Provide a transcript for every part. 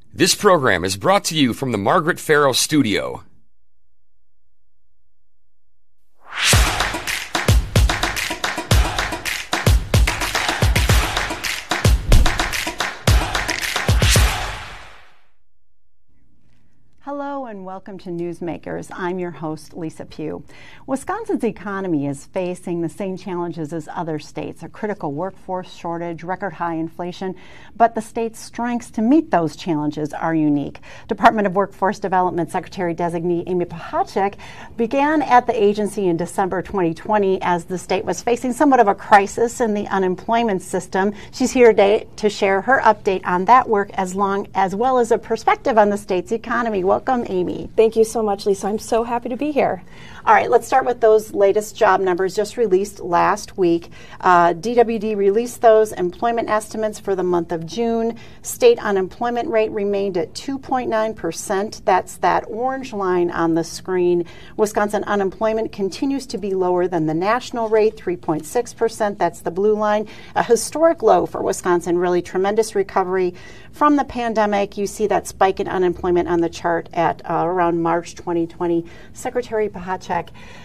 This program is brought to you from the Margaret Farrow Studio. Hello and welcome to Newsmakers. I'm your host, Lisa Pugh. Wisconsin's economy is facing the same challenges as other states, a critical workforce shortage, record high inflation, but the state's strengths to meet those challenges are unique. Department of Workforce Development Secretary-designee Amy Pachacek began at the agency in December 2020 as the state was facing somewhat of a crisis in the unemployment system. She's here today to share her update on that work as well as a perspective on the state's economy. Welcome, Amy. Thank you so much, Lisa. I'm so happy to be here. All right, let's start with those latest job numbers just released last week. DWD released those employment estimates for the month of June. State unemployment rate remained at 2.9%. That's that orange line on the screen. Wisconsin unemployment continues to be lower than the national rate, 3.6%. That's the blue line. A historic low for Wisconsin, really tremendous recovery from the pandemic. You see that spike in unemployment on the chart at around March 2020. Secretary Pachacek,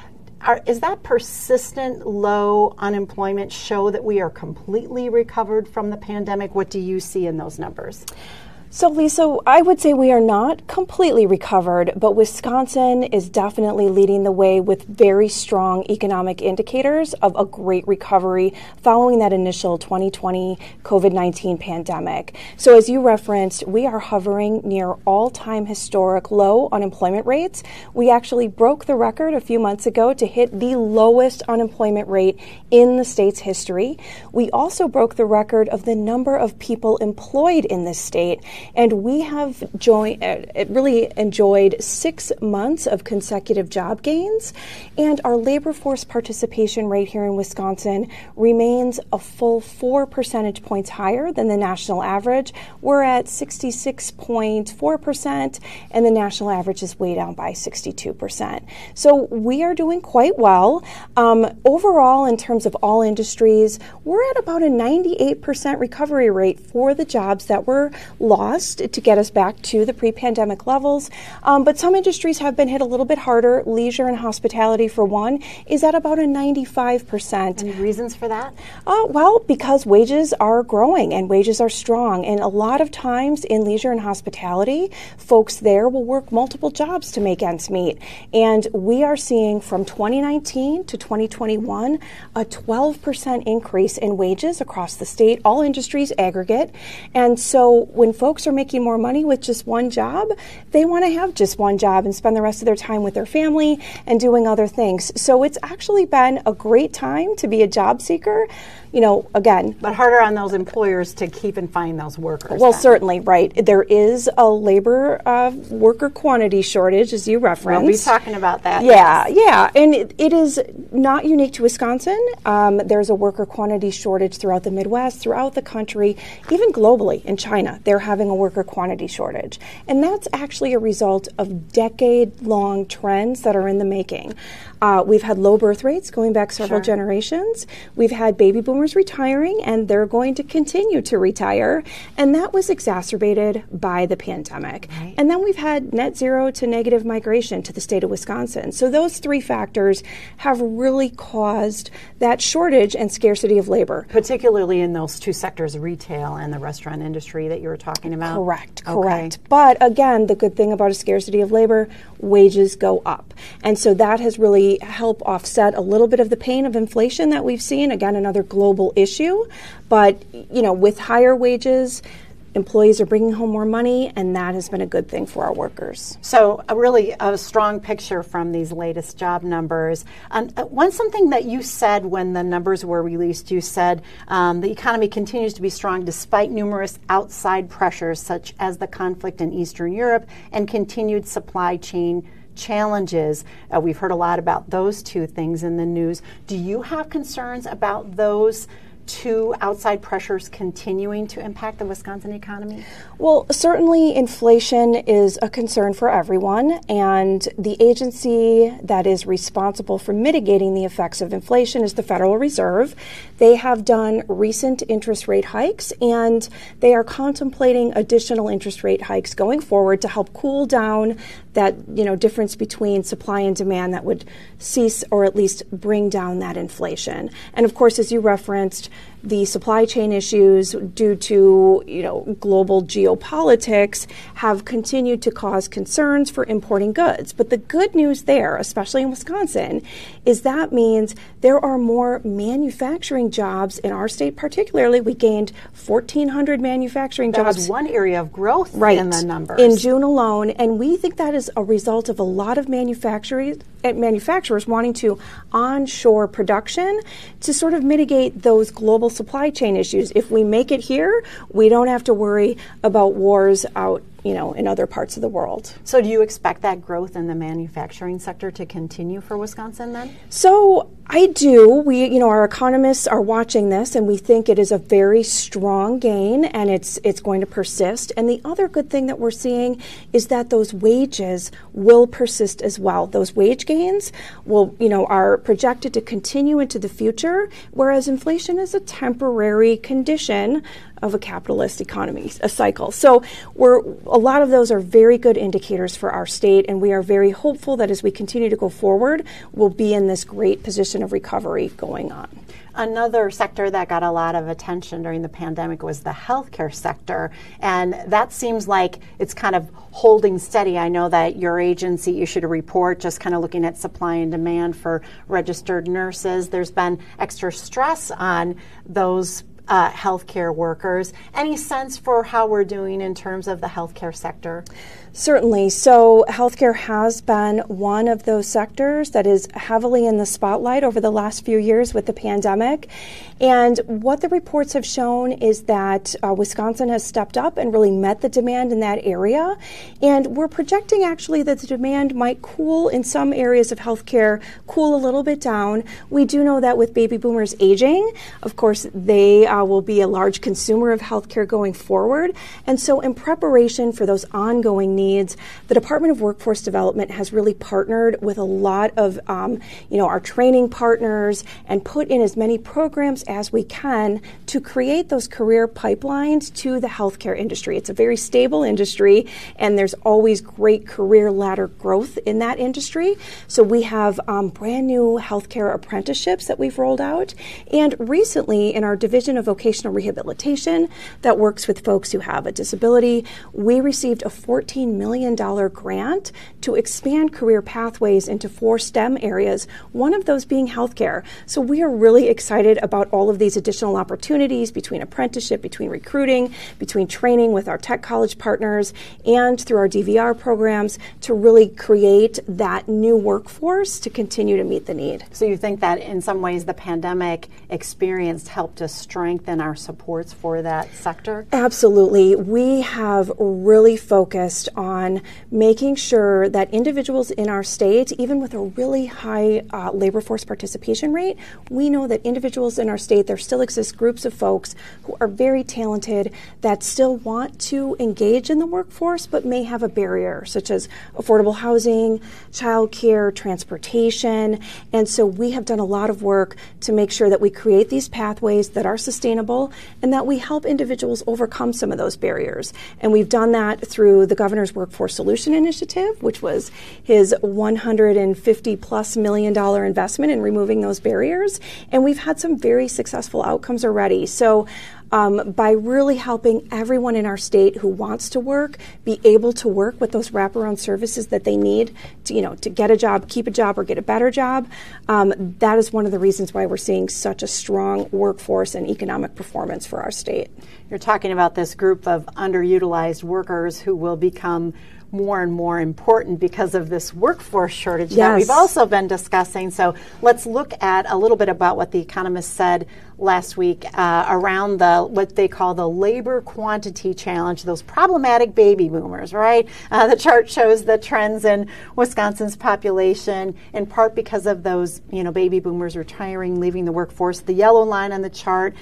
is that persistent low unemployment show that we are completely recovered from the pandemic? What do you see in those numbers? So, Lisa, I would say we are not completely recovered, but Wisconsin is definitely leading the way with very strong economic indicators of a great recovery following that initial 2020 COVID-19 pandemic. So, as you referenced, we are hovering near all-time historic low unemployment rates. We actually broke the record a few months ago to hit the lowest unemployment rate in the state's history. We also broke the record of the number of people employed in this state. And we have really enjoyed 6 months of consecutive job gains. And our labor force participation rate here in Wisconsin remains a full 4 percentage points higher than the national average. We're at 66.4%, and the national average is way down by 62%. So we are doing quite well. Overall, in terms of all industries, we're at about a 98% recovery rate for the jobs that were lost to get us back to the pre-pandemic levels. But some industries have been hit a little bit harder. Leisure and hospitality, for one, is at about a 95%. Any reasons for that? Well, because wages are growing and wages are strong. And a lot of times in leisure and hospitality, folks there will work multiple jobs to make ends meet. And we are seeing from 2019 to 2021 a 12% increase in wages across the state, all industries aggregate. And so when folks are making more money with just one job, they want to have just one job and spend the rest of their time with their family and doing other things. So it's actually been a great time to be a job seeker. You know, again. But harder on those employers to keep and find those workers. Well, certainly, right. There is a labor worker quantity shortage, as you referenced. We'll be talking about that. Yeah, yes. Yeah. And it is not unique to Wisconsin. There's a worker quantity shortage throughout the Midwest, throughout the country, even globally. In China, they're having a worker quantity shortage. And that's actually a result of decade-long trends that are in the making. We've had low birth rates going back several generations. We've had baby boomers retiring, and they're going to continue to retire. And that was exacerbated by the pandemic. Right. And then we've had net zero to negative migration to the state of Wisconsin. So those three factors have really caused that shortage and scarcity of labor. Particularly in those two sectors, retail and the restaurant industry that you were talking about? Correct. But again, the good thing about a scarcity of labor, wages go up. And so that has really helped offset a little bit of the pain of inflation that we've seen. Again, another global issue. But, you know, with higher wages, employees are bringing home more money, and that has been a good thing for our workers. So really a strong picture from these latest job numbers. Something that you said when the numbers were released, you said the economy continues to be strong despite numerous outside pressures such as the conflict in Eastern Europe and continued supply chain challenges. We've heard a lot about those two things in the news. Do you have concerns about those two outside pressures continuing to impact the Wisconsin economy? Well, certainly inflation is a concern for everyone, and the agency that is responsible for mitigating the effects of inflation is the Federal Reserve. They have done recent interest rate hikes, and they are contemplating additional interest rate hikes going forward to help cool down that difference between supply and demand that would cease or at least bring down that inflation. And of course, as you referenced, the supply chain issues due to global geopolitics have continued to cause concerns for importing goods. But the good news there, especially in Wisconsin, is that means there are more manufacturing jobs in our state. Particularly, we gained 1,400 manufacturing jobs. That was one area of growth in the numbers. In June alone, and we think that is a result of a lot of manufacturers wanting to onshore production to sort of mitigate those global supply chain issues. If we make it here, we don't have to worry about wars out in other parts of the world. So do you expect that growth in the manufacturing sector to continue for Wisconsin then? So I do. We, our economists are watching this, and we think it is a very strong gain, and it's going to persist. And the other good thing that we're seeing is that those wages will persist as well. Those wage gains are projected to continue into the future, whereas inflation is a temporary condition of a capitalist economy, a cycle. So a lot of those are very good indicators for our state, and we are very hopeful that as we continue to go forward, we'll be in this great position of recovery going on. Another sector that got a lot of attention during the pandemic was the healthcare sector, and that seems like it's kind of holding steady. I know that your agency issued a report just kind of looking at supply and demand for registered nurses. There's been extra stress on those healthcare workers. Any sense for how we're doing in terms of the healthcare sector? Certainly. So healthcare has been one of those sectors that is heavily in the spotlight over the last few years with the pandemic. And what the reports have shown is that Wisconsin has stepped up and really met the demand in that area. And we're projecting actually that the demand might cool in some areas of healthcare, cool a little bit down. We do know that with baby boomers aging, of course, they will be a large consumer of healthcare going forward. And so in preparation for those ongoing needs, the Department of Workforce Development has really partnered with a lot of our training partners and put in as many programs as we can to create those career pipelines to the healthcare industry. It's a very stable industry, and there's always great career ladder growth in that industry. So we have brand new healthcare apprenticeships that we've rolled out. And recently, in our Division of Vocational Rehabilitation that works with folks who have a disability, we received a $14 million grant to expand career pathways into 4 STEM areas, one of those being healthcare. So we are really excited about all of these additional opportunities between apprenticeship, between recruiting, between training with our tech college partners, and through our DVR programs to really create that new workforce to continue to meet the need. So you think that in some ways the pandemic experience helped to strengthen our supports for that sector? Absolutely. We have really focused on making sure that individuals in our state, even with a really high labor force participation rate, we know that individuals in our state, there still exist groups of folks who are very talented that still want to engage in the workforce but may have a barrier, such as affordable housing, childcare, transportation. And so we have done a lot of work to make sure that we create these pathways that are sustainable and that we help individuals overcome some of those barriers. And we've done that through the Governor's Workforce Solution Initiative, which was his $150+ million investment in removing those barriers. And we've had some very successful outcomes already. So by really helping everyone in our state who wants to work be able to work with those wraparound services that they need to get a job, keep a job, or get a better job, that is one of the reasons why we're seeing such a strong workforce and economic performance for our state. You're talking about this group of underutilized workers who will become more and more important because of this workforce shortage that we've also been discussing. So let's look at a little bit about what The Economist said last week around what they call the labor quantity challenge, those problematic baby boomers, right? The chart shows the trends in Wisconsin's population, in part because of those, baby boomers retiring, leaving the workforce. The yellow line on the chart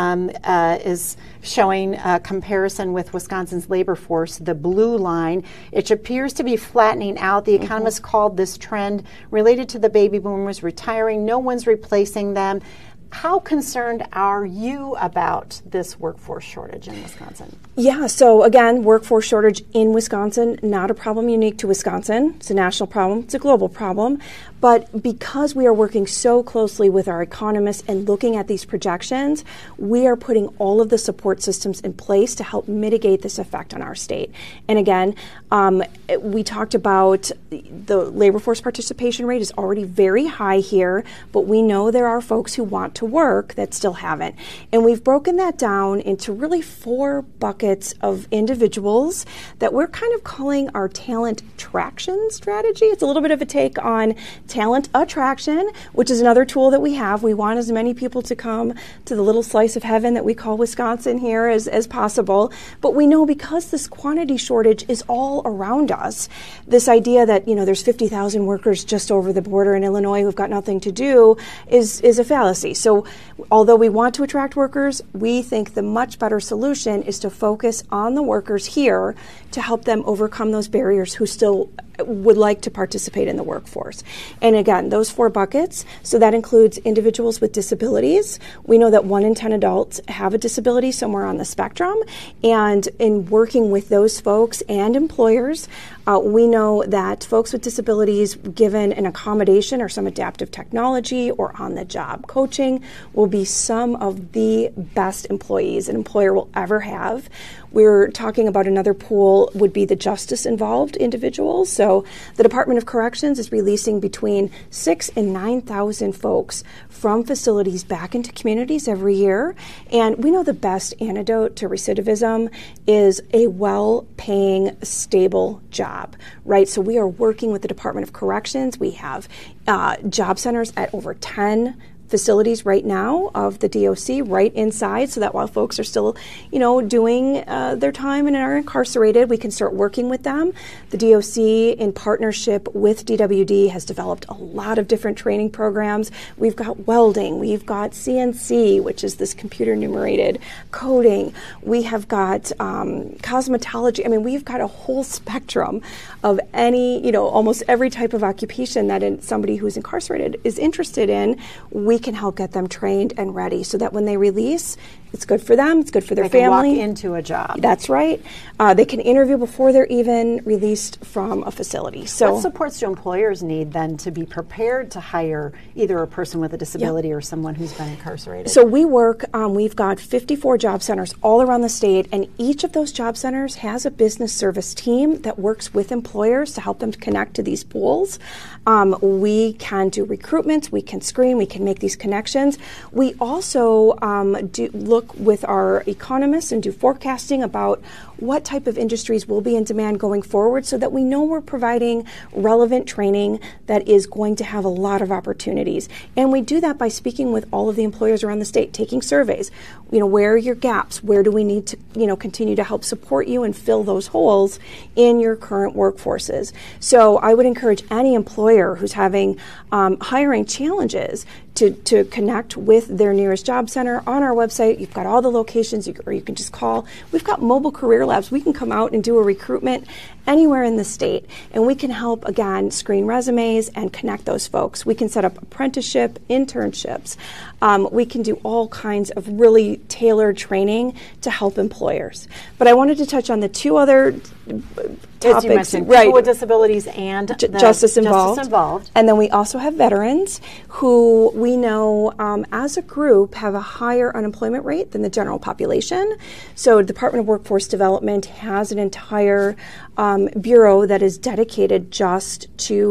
is showing a comparison with Wisconsin's labor force. The blue line, it appears to be flattening out. The economists called this trend related to the baby boomers retiring. No one's replacing them. How concerned are you about this workforce shortage in Wisconsin? Yeah, so again, workforce shortage in Wisconsin, not a problem unique to Wisconsin. It's a national problem. It's a global problem. But because we are working so closely with our economists and looking at these projections, we are putting all of the support systems in place to help mitigate this effect on our state. And again, we talked about the labor force participation rate is already very high here, but we know there are folks who want to work that still haven't. And we've broken that down into really 4 buckets of individuals that we're kind of calling our talent traction strategy. It's a little bit of a take on talent attraction, which is another tool that we have. We want as many people to come to the little slice of heaven that we call Wisconsin here as possible. But we know because this quantity shortage is all around us, this idea that, there's 50,000 workers just over the border in Illinois who've got nothing to do is a fallacy. So although we want to attract workers, we think the much better solution is to focus on the workers here to help them overcome those barriers who still would like to participate in the workforce. And again, those 4 buckets, so that includes individuals with disabilities. We know that 1 in 10 adults have a disability somewhere on the spectrum. And in working with those folks and employers, we know that folks with disabilities, given an accommodation or some adaptive technology or on-the-job coaching, will be some of the best employees an employer will ever have. We're talking about another pool would be the justice-involved individuals. So the Department of Corrections is releasing between 6,000 and 9,000 folks from facilities back into communities every year. And we know the best antidote to recidivism is a well-paying, stable job, right? So we are working with the Department of Corrections. We have job centers at over 10 facilities right now of the DOC right inside, so that while folks are still, doing their time and are incarcerated, we can start working with them. The DOC, in partnership with DWD, has developed a lot of different training programs. We've got welding, we've got CNC, which is this computer numerated coding. We have got cosmetology. I mean, we've got a whole spectrum of any, almost every type of occupation that somebody who's incarcerated is interested in. We can help get them trained and ready so that when they release, it's good for them, it's good for their family. They can walk into a job. That's right. They can interview before they're even released from a facility. So, what supports do employers need then to be prepared to hire either a person with a disability or someone who's been incarcerated? So we work, we've got 54 job centers all around the state, and each of those job centers has a business service team that works with employers to help them to connect to these pools. We can do recruitment, we can screen, we can make these connections. We also do look with our economists and do forecasting about what type of industries will be in demand going forward so that we know we're providing relevant training that is going to have a lot of opportunities. And we do that by speaking with all of the employers around the state, taking surveys. Where are your gaps? Where do we need to, continue to help support you and fill those holes in your current workforces? So I would encourage any employer who's having hiring challenges to connect with their nearest job center. On our website, you've got all the locations, or you can just call. We've got mobile career labs. We can come out and do a recruitment anywhere in the state, and we can help, again, screen resumes and connect those folks. We can set up apprenticeship, internships. We can do all kinds of really tailored training to help employers. But I wanted to touch on the 2 other topics. As you mentioned, people with disabilities and justice involved. And then we also have veterans who we know as a group have a higher unemployment rate than the general population. So the Department of Workforce Development has an entire bureau that is dedicated just to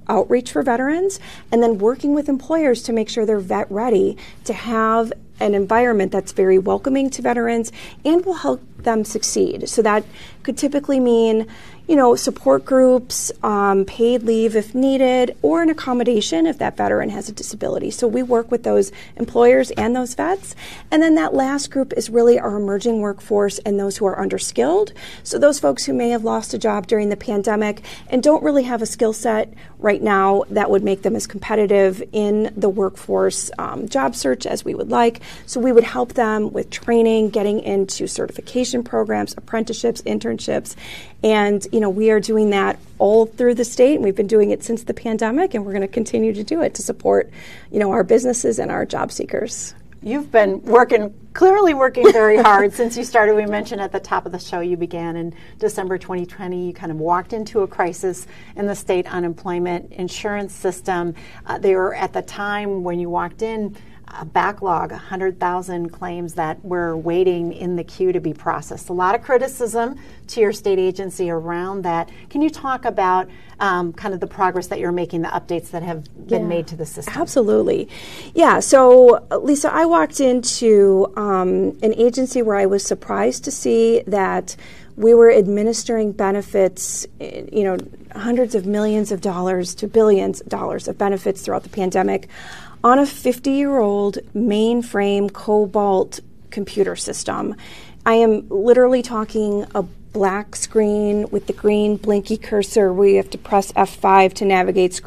outreach for veterans, and then working with employers to make sure they're vet ready to have an environment that's very welcoming to veterans and will help them succeed. So that could typically mean, support groups, paid leave if needed, or an accommodation if that veteran has a disability. So we work with those employers and those vets. And then that last group is really our emerging workforce and those who are underskilled. So those folks who may have lost a job during the pandemic and don't really have a skill set right now that would make them as competitive in the workforce job search as we would like. So we would help them with training, getting into certification programs, apprenticeships, internships, and we are doing that all through the state, and we've been doing it since the pandemic, and we're going to continue to do it to support our businesses and our job seekers. You've been clearly working very hard since you started. We mentioned at the top of the show you began in December 2020. You kind of walked into a crisis in the state unemployment insurance system. They were, at the time when you walked in, a backlog, 100,000 claims that were waiting in the queue to be processed. A lot of criticism to your state agency around that. Can you talk about kind of the progress that you're making, the updates that have been made to the system? Absolutely. Yeah, so Lisa, I walked into an agency where I was surprised to see that we were administering benefits, hundreds of millions of dollars to billions of dollars of benefits throughout the pandemic on a 50-year-old mainframe COBOL computer system. I am literally talking a black screen with the green blinky cursor where you have to press F5 to navigate.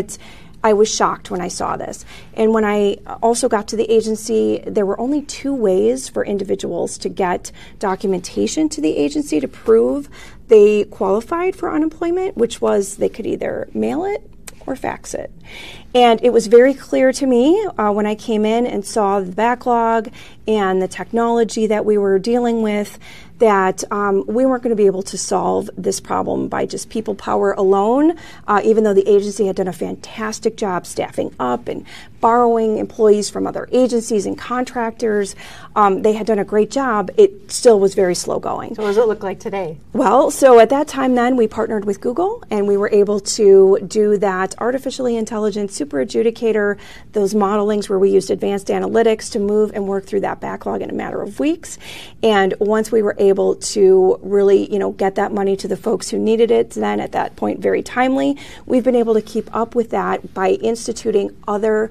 I was shocked when I saw this. And when I also got to the agency, there were only 2 ways for individuals to get documentation to the agency to prove they qualified for unemployment, which was they could either mail it or fax it. And it was very clear to me when I came in and saw the backlog and the technology that we were dealing with that we weren't going to be able to solve this problem by just people power alone, even though the agency had done a fantastic job staffing up and borrowing employees from other agencies and contractors. They had done a great job. It still was very slow going. So what does it look like today? Well, so at that time then we partnered with Google and we were able to do that artificially intelligent super adjudicator, those modelings where we used advanced analytics to move and work through that backlog in a matter of weeks. And once we were able to really, get that money to the folks who needed it, then at that point very timely, we've been able to keep up with that by instituting other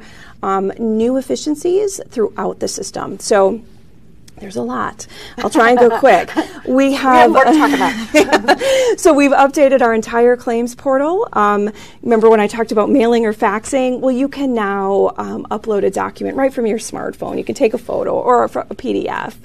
new efficiencies throughout the system. So there's a lot. I'll try and go quick. We have more to talk about. So we've updated our entire claims portal. Remember when I talked about mailing or faxing? Well, you can now upload a document right from your smartphone. You can take a photo or a PDF.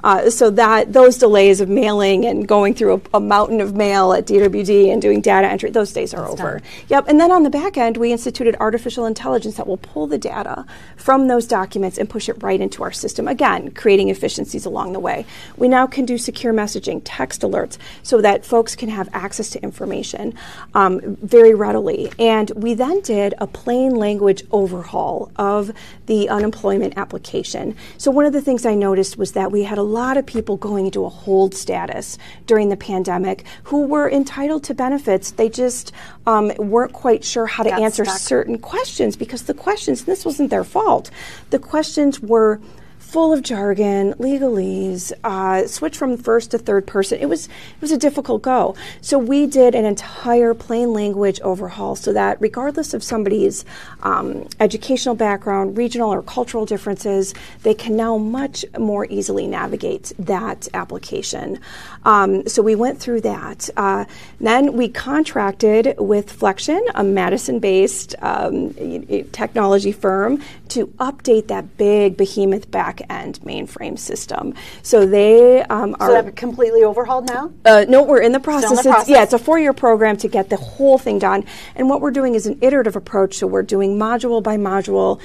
So that those delays of mailing and going through a mountain of mail at DWD and doing data entry, those days are over. Yep. And then on the back end, we instituted artificial intelligence that will pull the data from those documents and push it right into our system. Again, creating efficiencies along the way. We now can do secure messaging, text alerts, so that folks can have access to information very readily. And we then did a plain language overhaul of the unemployment application. So one of the things I noticed was that we had a lot of people going into a hold status during the pandemic who were entitled to benefits. They just weren't quite sure how to answer certain questions because the questions, and this wasn't their fault, the questions were full of jargon, legalese, switch from first to third person. It was a difficult go. So we did an entire plain language overhaul so that regardless of somebody's educational background, regional or cultural differences, they can now much more easily navigate that application. So we went through that. Then we contracted with Flexion, a Madison-based technology firm, to update that big behemoth back-end mainframe system. So they are... So that completely overhauled now? No, we're in the process. Still in the process. It's a 4-year program to get the whole thing done. And what we're doing is an iterative approach. So we're doing module by module.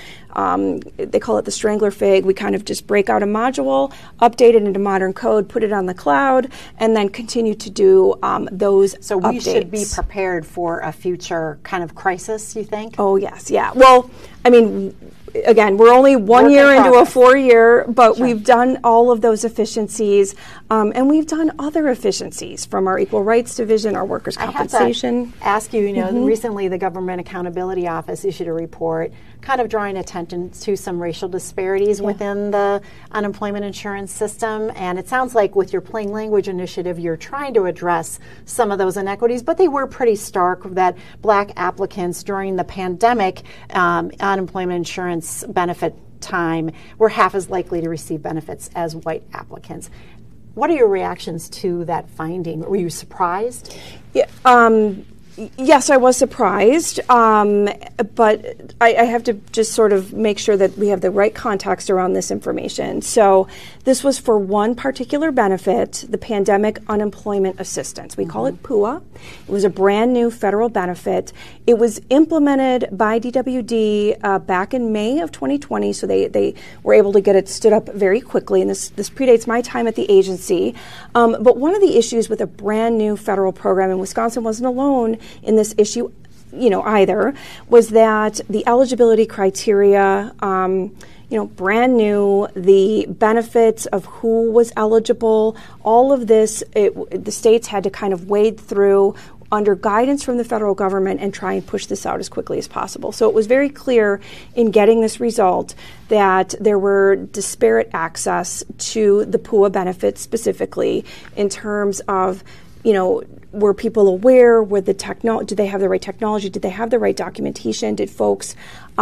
They call it the Strangler Fig. We kind of just break out a module, update it into modern code, put it on the cloud, and then continue to do those So we updates. should be prepared for a future kind of crisis, you think? Oh, yes, yeah. Well, I mean, again, we're only one Work in year into a progress. 4-year, but Sure. we've done all of those efficiencies, and we've done other efficiencies from our Equal Rights Division, our workers' compensation. I have to ask you, recently the Government Accountability Office issued a report kind of drawing attention to some racial disparities within the unemployment insurance system. And it sounds like with your Plain Language initiative, you're trying to address some of those inequities, but they were pretty stark that Black applicants during the pandemic unemployment insurance benefit time were half as likely to receive benefits as white applicants. What are your reactions to that finding? Were you surprised? Yeah, yes, I was surprised, but I have to just sort of make sure that we have the right context around this information. So this was for one particular benefit, the Pandemic Unemployment Assistance. We call it PUA. It was a brand new federal benefit. It was implemented by DWD back in May of 2020, so they were able to get it stood up very quickly, and this predates my time at the agency. But one of the issues with a brand new federal program, and Wisconsin wasn't alone in this issue, either, was that the eligibility criteria, brand new, the benefits of who was eligible, all of this, the states had to kind of wade through under guidance from the federal government and try and push this out as quickly as possible. So it was very clear in getting this result that there were disparate access to the PUA benefits specifically in terms of, were people aware? Did they have the right technology? Did they have the right documentation? Did folks,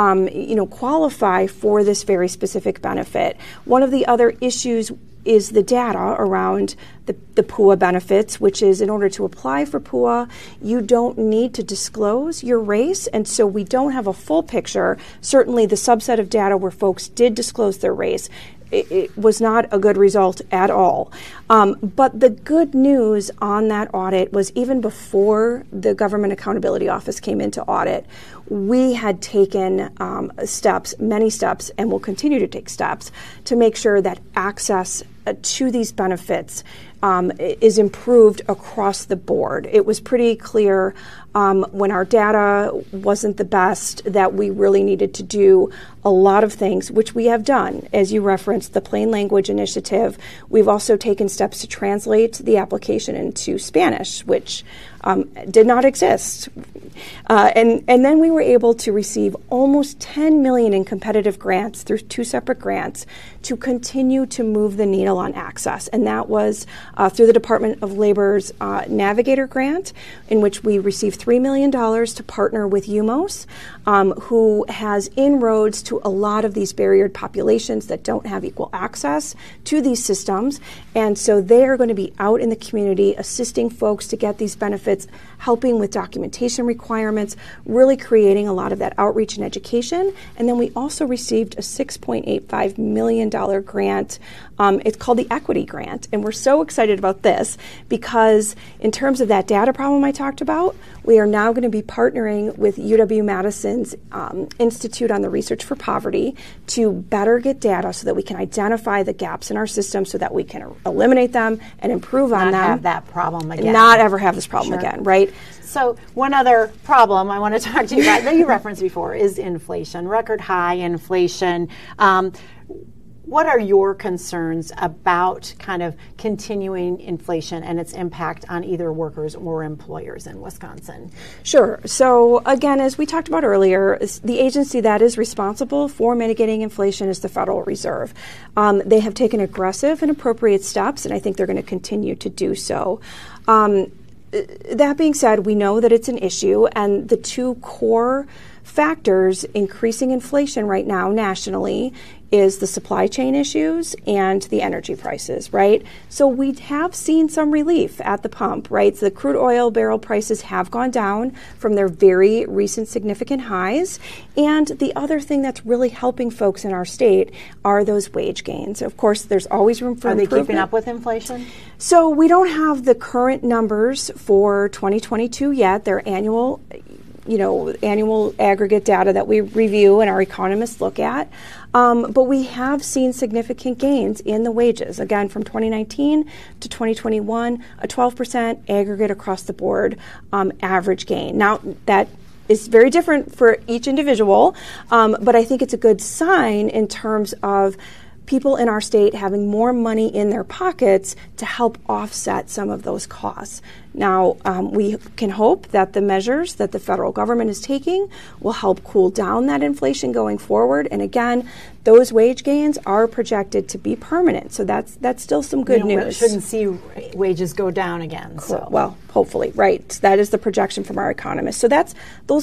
qualify for this very specific benefit? One of the other issues is the data around the PUA benefits, which is in order to apply for PUA, you don't need to disclose your race, and so we don't have a full picture. Certainly the subset of data where folks did disclose their race, it was not a good result at all. But the good news on that audit was even before the Government Accountability Office came into audit, we had taken many steps, and will continue to take steps to make sure that access to these benefits is improved across the board. It was pretty clear when our data wasn't the best that we really needed to do a lot of things, which we have done. As you referenced, the Plain Language Initiative, we've also taken steps to translate the application into Spanish, which did not exist. And then we were able to receive almost $10 million in competitive grants through 2 separate grants to continue to move the needle on access. And that was through the Department of Labor's Navigator Grant, in which we received $3 million to partner with UMOS, who has inroads to a lot of these barriered populations that don't have equal access to these systems. And so they are going to be out in the community assisting folks to get these benefits, helping with documentation requirements, really creating a lot of that outreach and education. And then we also received a $6.85 million grant. It's called the Equity Grant. And we're so excited about this because in terms of that data problem I talked about, we are now going to be partnering with UW-Madison's Institute on the Research for Poverty to better get data so that we can identify the gaps in our system so that we can eliminate them and improve on them. Not have that problem again. Not ever have this problem again, right? So one other problem I want to talk to you about that you referenced before is inflation, record high inflation. What are your concerns about kind of continuing inflation and its impact on either workers or employers in Wisconsin? Sure. So again, as we talked about earlier, the agency that is responsible for mitigating inflation is the Federal Reserve. They have taken aggressive and appropriate steps, and I think they're going to continue to do so. That being said, we know that it's an issue, and the 2 core factors increasing inflation right now nationally is the supply chain issues and the energy prices, right? So we have seen some relief at the pump, right? So the crude oil barrel prices have gone down from their very recent significant highs. And the other thing that's really helping folks in our state are those wage gains. Of course, there's always room for improvement. Are they keeping up with inflation? So we don't have the current numbers for 2022 yet. They're annual aggregate data that we review and our economists look at. But we have seen significant gains in the wages. Again, from 2019 to 2021, a 12% aggregate across the board average gain. Now, that is very different for each individual, but I think it's a good sign in terms of people in our state having more money in their pockets to help offset some of those costs. Now, we can hope that the measures that the federal government is taking will help cool down that inflation going forward. And again, those wage gains are projected to be permanent. So that's still some good news. We shouldn't see wages go down again. So. Well, hopefully, right. That is the projection from our economists. So that's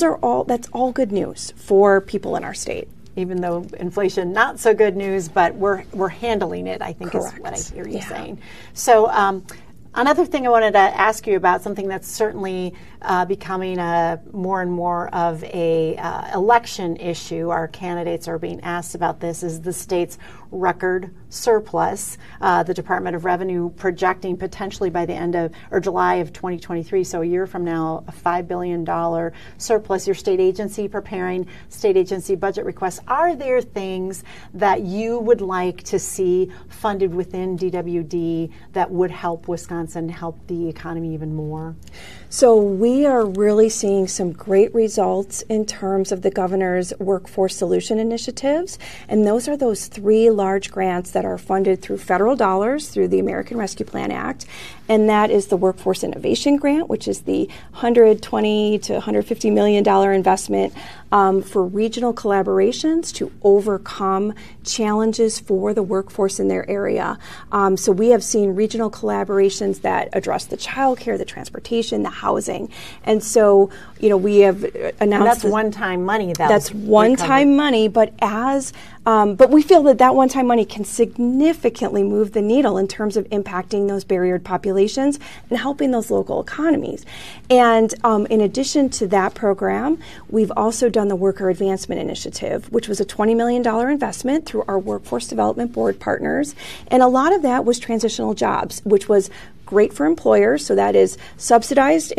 all good news for people in our state. Even though inflation, not so good news, but we're handling it, I think. Correct. Is what I hear you saying. So another thing I wanted to ask you about, something that's certainly becoming more and more of a election issue. Our candidates are being asked about this, is the state's record surplus. The Department of Revenue projecting potentially by the end of, or July of 2023, so a year from now, a $5 billion surplus. Your state agency preparing state agency budget requests. Are there things that you would like to see funded within DWD that would help Wisconsin, help the economy even more? So we are really seeing some great results in terms of the governor's workforce solution initiatives, and those are those 3 large grants that are funded through federal dollars through the American Rescue Plan Act, and that is the Workforce Innovation Grant, which is the $120 to $150 million investment for regional collaborations to overcome challenges for the workforce in their area. So we have seen regional collaborations that address the child care, the transportation, the housing. And so, we have announced... And that's one-time money. That's one-time money, but but we feel that one-time money can significantly move the needle in terms of impacting those barriered populations and helping those local economies. And in addition to that program, we've also done the Worker Advancement Initiative, which was a $20 million investment through our Workforce Development Board partners. And a lot of that was transitional jobs, which was great for employers. So that is subsidized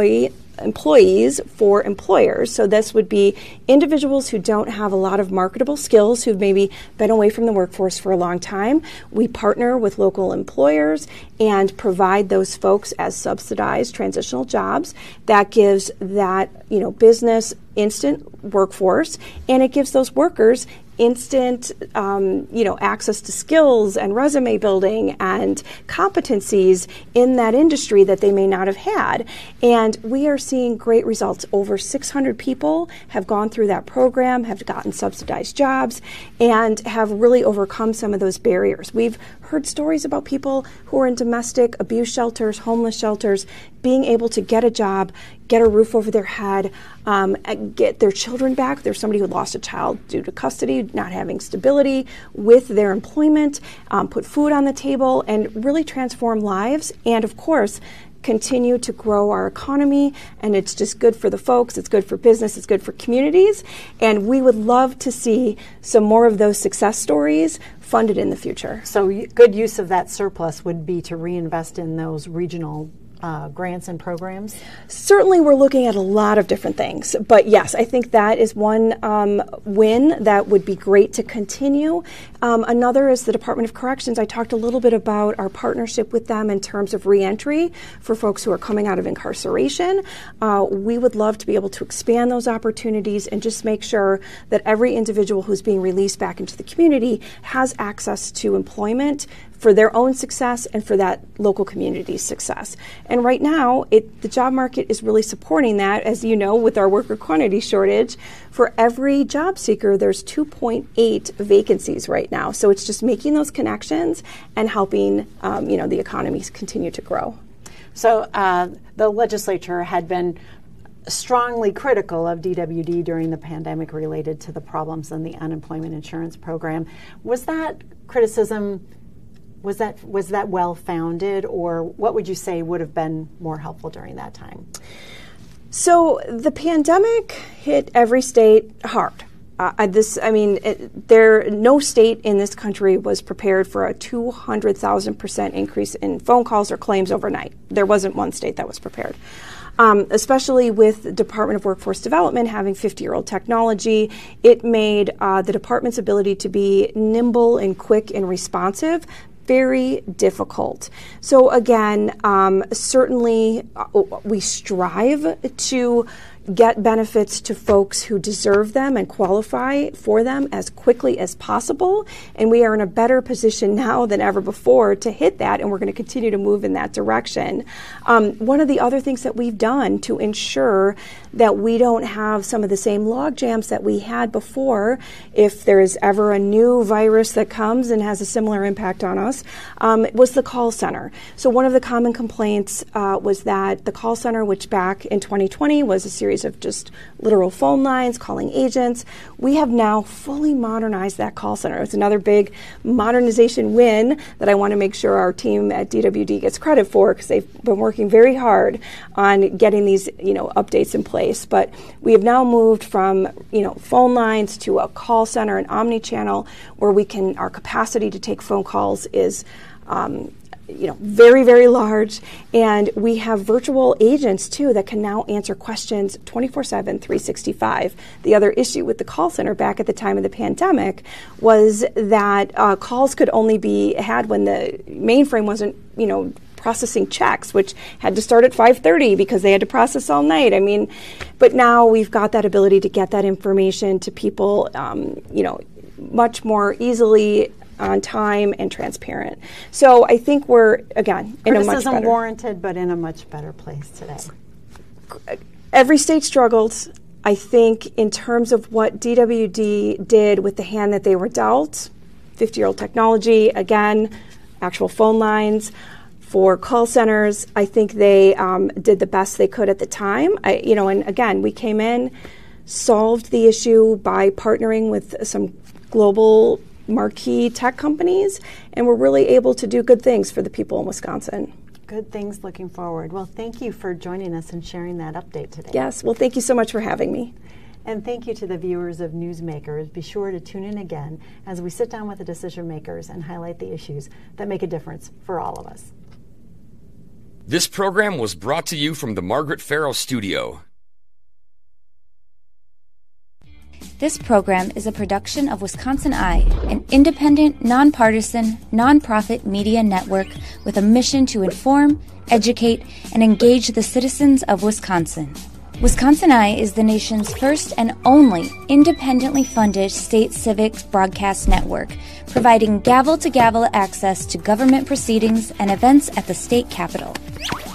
employees for employers. So this would be individuals who don't have a lot of marketable skills, who've maybe been away from the workforce for a long time. We partner with local employers and provide those folks as subsidized transitional jobs. That gives that, business instant workforce, and it gives those workers instant, access to skills and resume building and competencies in that industry that they may not have had. And we are seeing great results. Over 600 people have gone through that program, have gotten subsidized jobs, and have really overcome some of those barriers. We've heard stories about people who are in domestic abuse shelters, homeless shelters, being able to get a job, get a roof over their head, get their children back. There's somebody who lost a child due to custody, not having stability with their employment, put food on the table, and really transform lives. And of course, continue to grow our economy, and it's just good for the folks, it's good for business, it's good for communities, and we would love to see some more of those success stories funded in the future. So good use of that surplus would be to reinvest in those regional grants and programs? Certainly we're looking at a lot of different things, but yes, I think that is one win that would be great to continue. Another is the Department of Corrections. I talked a little bit about our partnership with them in terms of reentry for folks who are coming out of incarceration. We would love to be able to expand those opportunities and just make sure that every individual who's being released back into the community has access to employment for their own success and for that local community's success. And right now, the job market is really supporting that. As you know, with our worker quantity shortage, for every job seeker, there's 2.8 vacancies right now. So it's just making those connections and helping the economies continue to grow. So the legislature had been strongly critical of DWD during the pandemic related to the problems in the unemployment insurance program. Was that criticism, was that well-founded, or what would you say would have been more helpful during that time? So the pandemic hit every state hard. No state in this country was prepared for a 200,000% increase in phone calls or claims overnight. There wasn't one state that was prepared. Especially with the Department of Workforce Development having 50-year-old technology, it made the department's ability to be nimble and quick and responsive very difficult. So again, certainly we strive to get benefits to folks who deserve them and qualify for them as quickly as possible. And we are in a better position now than ever before to hit that, and we're going to continue to move in that direction. One of the other things that we've done to ensure that we don't have some of the same log jams that we had before, if there is ever a new virus that comes and has a similar impact on us, was the call center. So one of the common complaints was that the call center, which back in 2020 was a series of just literal phone lines, calling agents, we have now fully modernized that call center. It's another big modernization win that I want to make sure our team at DWD gets credit for, because they've been working very hard on getting these, updates in place. But we have now moved from, phone lines to a call center, an omni-channel, where our capacity to take phone calls is very, very large. And we have virtual agents, too, that can now answer questions 24/7, 365. The other issue with the call center back at the time of the pandemic was that calls could only be had when the mainframe wasn't, processing checks, which had to start at 5:30 because they had to process all night. But now we've got that ability to get that information to people, much more easily, on time, and transparent. So I think we're, again, in a much better... Criticism warranted, but in a much better place today. Every state struggled. I think in terms of what DWD did with the hand that they were dealt, 50-year-old technology, again, actual phone lines, for call centers, I think they did the best they could at the time. And again, we came in, solved the issue by partnering with some global marquee tech companies, and we're really able to do good things for the people in Wisconsin. Good things looking forward. Well, thank you for joining us and sharing that update today. Yes, well, thank you so much for having me. And thank you to the viewers of Newsmakers. Be sure to tune in again as we sit down with the decision makers and highlight the issues that make a difference for all of us. This program was brought to you from the Margaret Farrow Studio. This program is a production of Wisconsin Eye, an independent, nonpartisan, nonprofit media network with a mission to inform, educate, and engage the citizens of Wisconsin. Wisconsin Eye is the nation's first and only independently funded state civics broadcast network, providing gavel-to-gavel access to government proceedings and events at the state capitol.